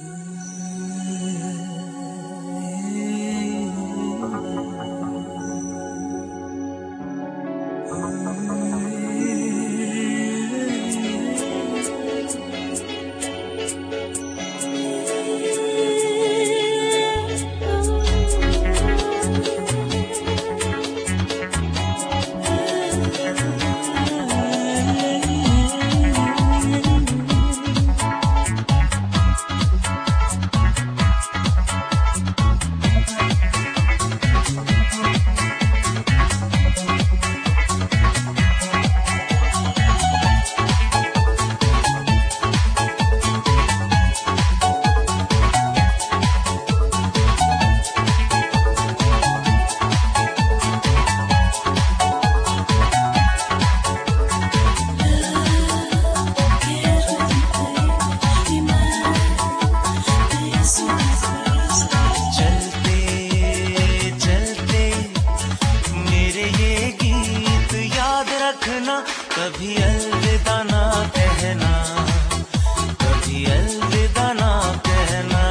कभी अलविदा ना कहना, कभी अलविदा ना कहना।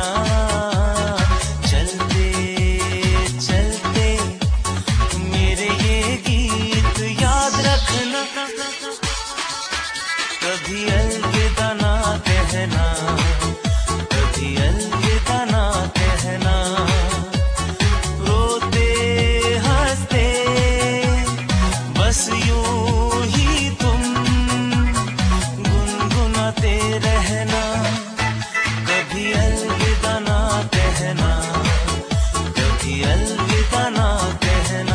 चलते चलते मेरे ये गीत याद रखना, कभी अलविदा ना कहना, कभी अलविदा ना कहना। रोते हंसते बस यूं ही तुम गुनगुनाते रहना, कभी अलविदा ना कहना, कभी अलविदा ना कहना।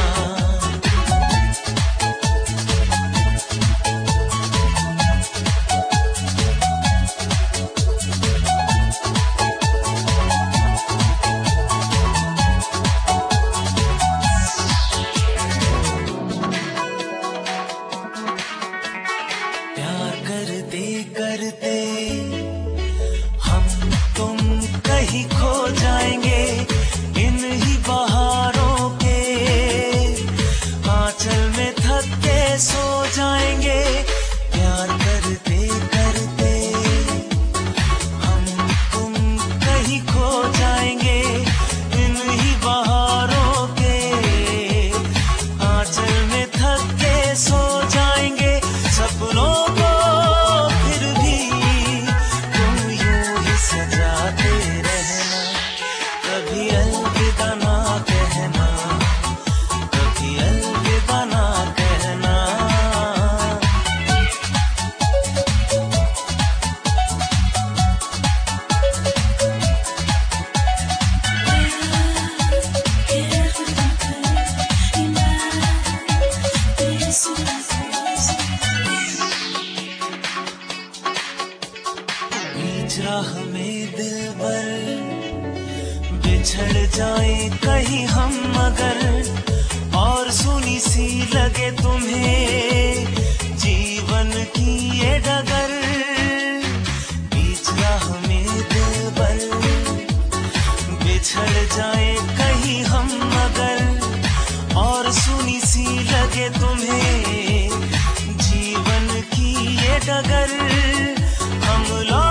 करते करते हम तुम कहीं खो जाएंगे, इन ही बहारों के आंचल में थक के सो जाएंगे। प्यार करते करते हम तुम कहीं खो जाएंगे, इन ही बहारों के आंचल में थक के सो जाएंगे। सपनों को कभी अलविदा ना कहना, कभी अलविदा ना कहना। बीच राह में दिलबर बिछड़ जाए कहीं हम मगर, और सुनी सी लगे तुम्हें जीवन की ये डगर। बीच राह में दिलबर बिछड़ जाए कहीं हम मगर, और सुनी सी लगे तुम्हें जीवन की ये डगर। हम लोग